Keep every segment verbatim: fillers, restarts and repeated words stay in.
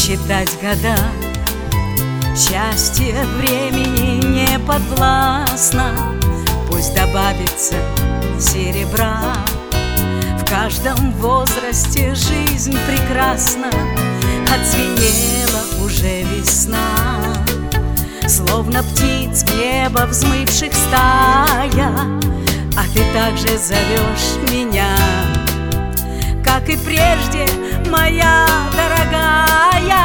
считать года. Счастье времени не подвластно, пусть добавится серебра. В каждом возрасте жизнь прекрасна, отзвенела уже весна. Словно птиц в небо взмывших стая, а ты также зовешь меня, как и прежде, моя дорогая.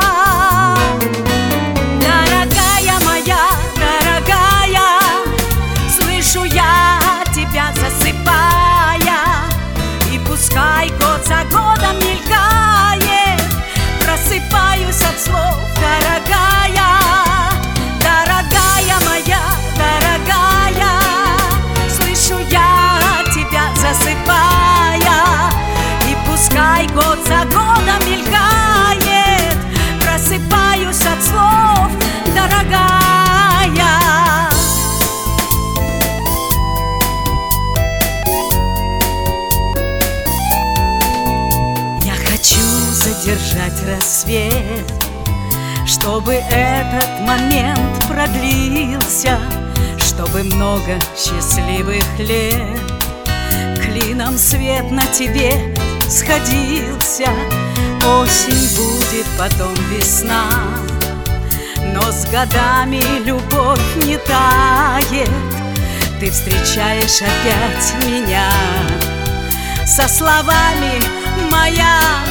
Дорогая моя, дорогая, слышу я тебя засыпая. И пускай год за годом мелькает, просыпаюсь от слов, дорогая. Дорогая моя, дорогая, слышу я тебя засыпая. И пускай год за годом мелькает, просыпаюсь от слов, дорогая. Я хочу задержать рассвет, чтобы этот момент продлился, чтобы много счастливых лет клином свет на тебе сходился. Осень будет, потом весна, но с годами любовь не тает. Ты встречаешь опять меня со словами: моя